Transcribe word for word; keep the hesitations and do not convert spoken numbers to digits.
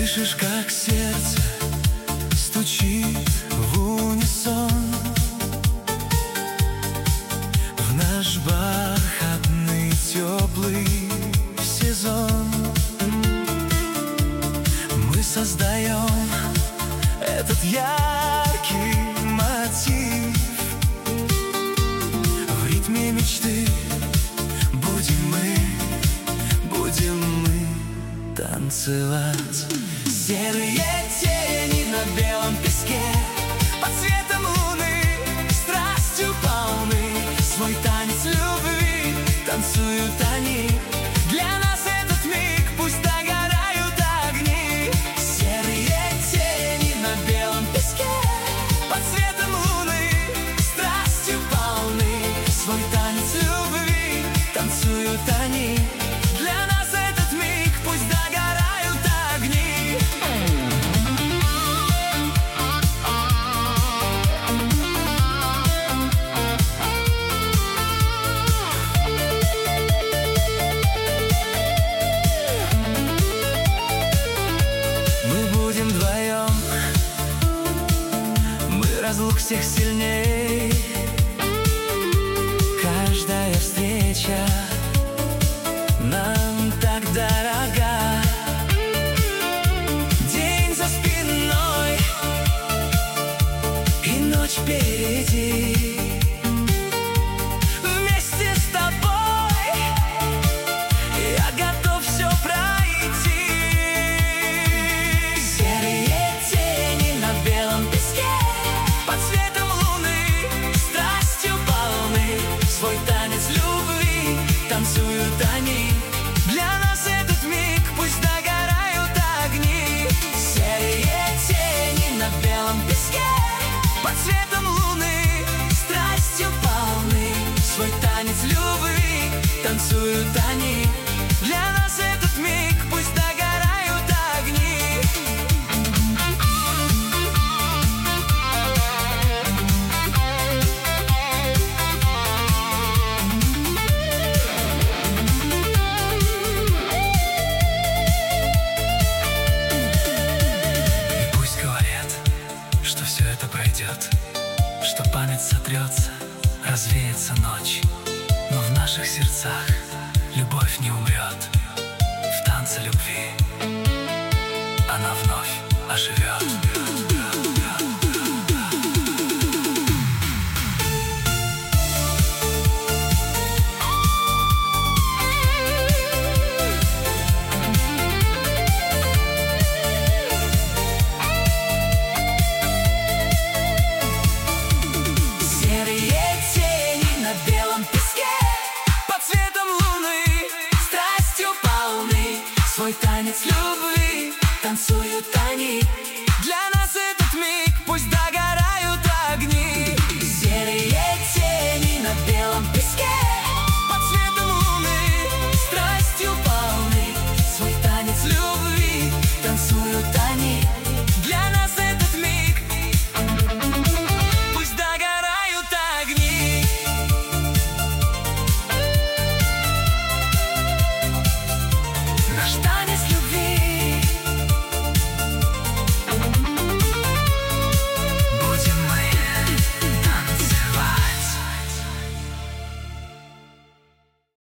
Слышишь, как сердце стучит в унисон в наш бархатный теплый сезон. Мы создаем этот яркий мотив. В ритме мечты будем мы, будем мы танцевать. Серые тени на белом песке, под светом луны, страстью полны. Свой танец любви танцуют они. Для нас этот миг, пусть догорают огни. Серые тени на белом песке, под светом луны, страстью полны. Свой танец любви танцуют они. Для нас этот миг, пусть догорают огни. Вдвоем мы разлук всех сильней. Каждая встреча нам так дорога. День за спиной и ночь впереди. Вместе с тобой я готов все пройти. Свой танец любви танцуют они. Для нас этот миг, пусть догорают огни. Серые тени на белом песке, под светом луны, страстью полны. Свой танец любви танцуют они. Для нас этот миг, пусть догорают огни. Что память сотрется, развеется ночь, но в наших сердцах любовь не умрет. В танце любви она вновь оживет.